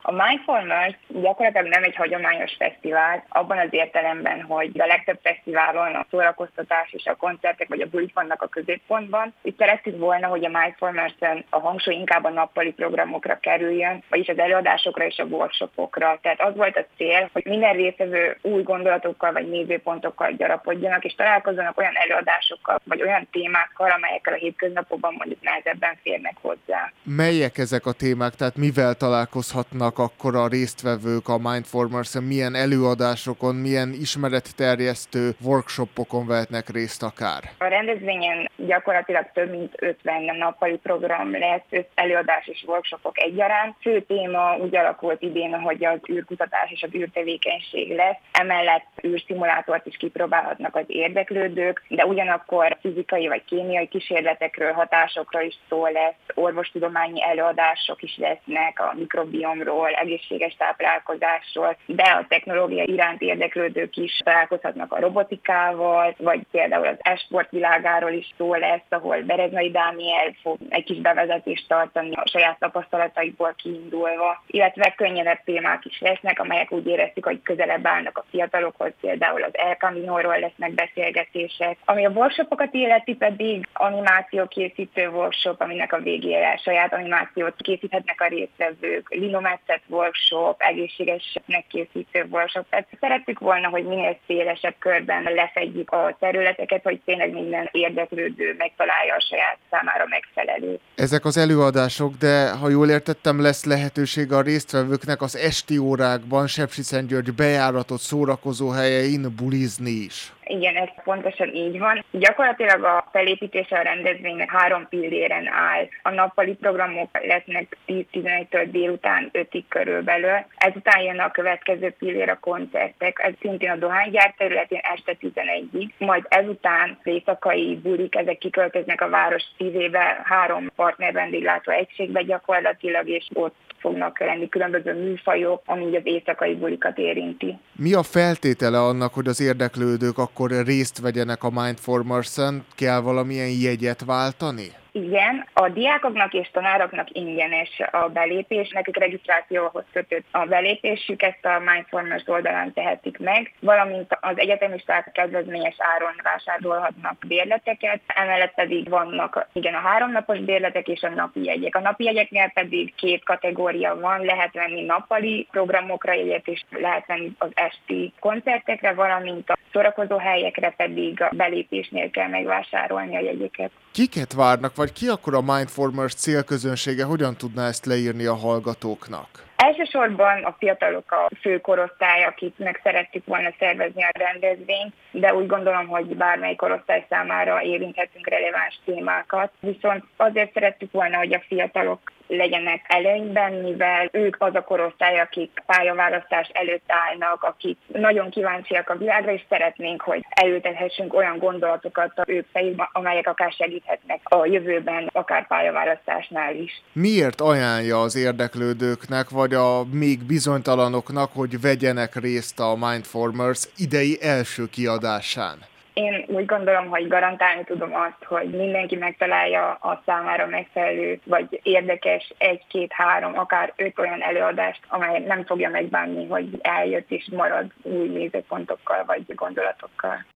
A Mindformers gyakorlatilag nem egy hagyományos fesztivál, abban az értelemben, hogy a legtöbb fesztiválon a szórakoztatás és a koncertek vagy a bulik vannak a középpontban. Itt szerettük volna, hogy a Mindformers-en a hangsúly inkább a nappali programokra kerüljön, vagyis az előadásokra és a workshopokra. Tehát az volt a cél, hogy minden résztvevő új gondolatokkal vagy nézőpontokkal gyarapodjanak, és találkozzanak olyan előadásokkal vagy olyan témákkal, amelyekkel a hétköznapokban mondjuk nehezebben férnek hozzá. Melyek ezek a témák, tehát mivel találkozhatnak akkor a résztvevők a Mindformers-en, milyen előadásokon, milyen ismeretterjesztő workshopokon vehetnek részt akár? A rendezvényen gyakorlatilag több mint 50 nappali program lesz, előadás és workshopok egyaránt. Fő téma úgy alakult idén, hogy az űrkutatás és az űrtevékenység lesz. Emellett űrszimulátort is kipróbálhatnak az érdeklődők, de ugyanakkor fizikai vagy kémiai kísérletekről, hatásokról is szó lesz, orvostudományi előadások is lesznek a mikrobiomról, egészséges táplálkozásról, de a technológia iránt érdeklődők is találkozhatnak a robotikával, vagy például az e-sport világáról is szó lesz, ahol Bereznai Dániel fog egy kis bevezetést tartani a saját tapasztalataiból kiindulva, illetve könnyedebb témák is lesznek, amelyek úgy éreztük, hogy közelebb állnak a fiatalokhoz, például az El Camino-ról lesznek beszélgetések. Ami a workshopokat illeti, pedig animációkészítő workshop, aminek a végére saját animációt készíthetnek a résztvevők, linometszet workshop, egészségesnek készítő workshop. Tehát szerettük volna, hogy minél szélesebb körben lefedjük a területeket, hogy tényleg minden érdeklődő megtalálja a saját számára megfelelő. Ezek az előadások, de ha jól értettem, lesz lehetőség a résztvevőknek az esti órákban Sepsiszentgyörgy bejáratott szórakozóhelyein bulizni is. Igen, ez pontosan így van. Gyakorlatilag a felépítése a rendezvénynek 3 pilléren áll. A nappali programok lesznek 10-11-től délután 5-ig körülbelül. Ezután jön a következő pillér, a koncertek. Ez szintén a dohánygyár területén este 11-ig. Majd ezután éjszakai bulik, ezek kiköltöznek a város szívébe, 3 partner vendéglátó egységbe gyakorlatilag, és ott fognak lenni különböző műfajok, ami az éjszakai bulikat érinti. Mi a feltétele annak, hogy az érdeklődők akkor részt vegyenek a Mindformers-en? Kell valamilyen jegyet váltani? Igen, a diákoknak és tanároknak ingyenes a belépés, nekik regisztrációhoz kötött a belépésük, ezt a Mindformers oldalán tehetik meg, valamint az egyetemisták kedvezményes áron vásárolhatnak bérleteket, emellett pedig vannak a 3 napos bérletek és a napi jegyek. A napi jegyeknél pedig 2 kategória van, lehet venni nappali programokra jegyet, és lehet venni az esti koncertekre, valamint a szórakozó helyekre pedig a belépésnél kell megvásárolni a jegyeket. Kiket várnak, vagy ki akkor a Mindformers célközönsége, hogyan tudná ezt leírni a hallgatóknak? Elsősorban a fiatalok a fő korosztály, akiknek szerettük volna szervezni a rendezvényt, de úgy gondolom, hogy bármely korosztály számára érinthetünk releváns témákat. Viszont azért szerettük volna, hogy a fiatalok legyenek előnyben, mivel ők az a korosztály, akik pályaválasztás előtt állnak, akik nagyon kíváncsiak a világra, és szeretnénk, hogy elültethessünk olyan gondolatokat az ők fejükbe, amelyek akár segíthetnek a jövőben, akár pályaválasztásnál is. Miért ajánlja az érdeklődőknek, vagy a még bizonytalanoknak, hogy vegyenek részt a Mindformers idei első kiadásán? Én úgy gondolom, hogy garantálni tudom azt, hogy mindenki megtalálja a számára megfelelő, vagy érdekes 1, 2, 3, akár 5 olyan előadást, amely nem fogja megbánni, hogy eljött és marad új nézőpontokkal vagy gondolatokkal.